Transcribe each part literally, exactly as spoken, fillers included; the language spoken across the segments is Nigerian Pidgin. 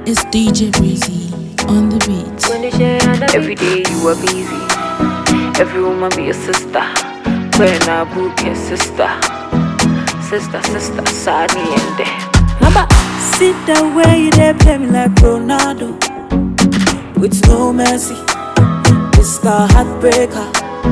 It's D J Breezy on the beat. Every day you are busy. Every woman be a sister. When I book your sister. Sister, sister, Sani and there. Mama, sit that way you there play me like Ronaldo. With no mercy, Mister Heartbreaker.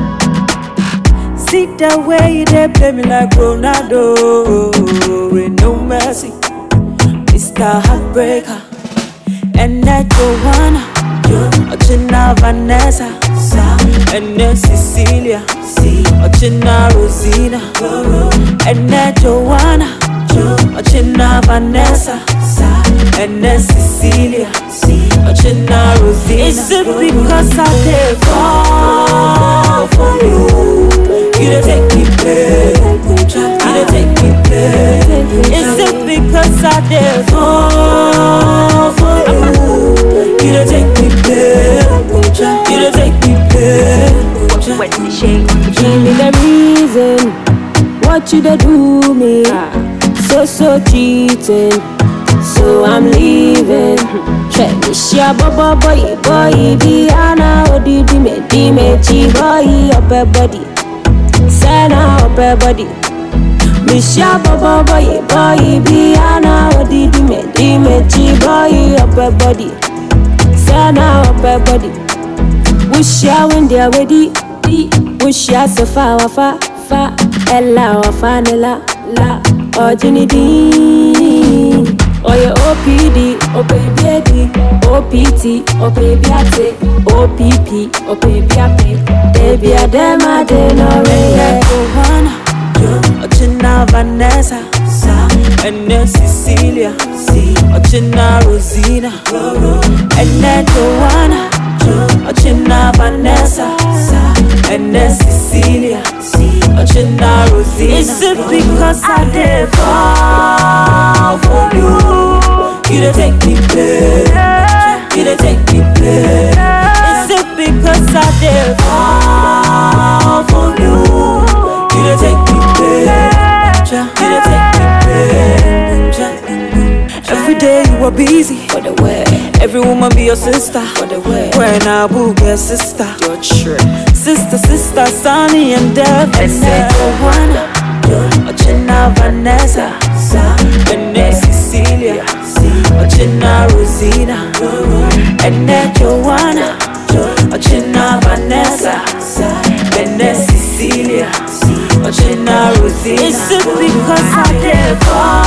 Sit that way you there play me like Ronaldo. With no mercy, Mister Heartbreaker. And that Joanna, Ochina Vanessa, and then Cecilia, Ochina Rosina, and that Joanna, Ochina Vanessa, and then Cecilia, Ochina Rosina. Is it because I did fall for you? You don't take me play, you don't take me play. Is it because I did fall for you? You don't take me play, you don't take me play. Give me the reason what you da do me. So so cheating, so I'm leaving. Check me, shia bobo boy boy be ana odidi me di me chi boy up a body. Sana up a body. Misha bobo boy boy be ana odidi me di me chi boy up a body. Sana up a body. Wish ya when they are ready. Wish ya so far fa fa ella wa fanela la ojinidi. Oh yeah, O P D, oh baby D, O P T, oh baby ate, O P P, oh baby ape, baby adema de no re. Joanna, Ochina Vanessa, and then Cecilia, Ochina Rosina, and then Joanna, Ochina Vanessa, and then Cecilia, Ochina Rosina. Is it because I did fall for you? You don't take me play, you don't take me play. Is it because I did fall for you? You don't take me play, you don't take me play. Every day you are busy for the way. Every woman be your sister for the way. When I book your sister, your trip. Sister, sister, Sunny and Dev. And then Joanna, Ochina Vanessa, and then Cecilia, Ochina Rosina, and then Joanna, Ochina Vanessa, and then Cecilia, Ochina Rosina. Is it because I did fall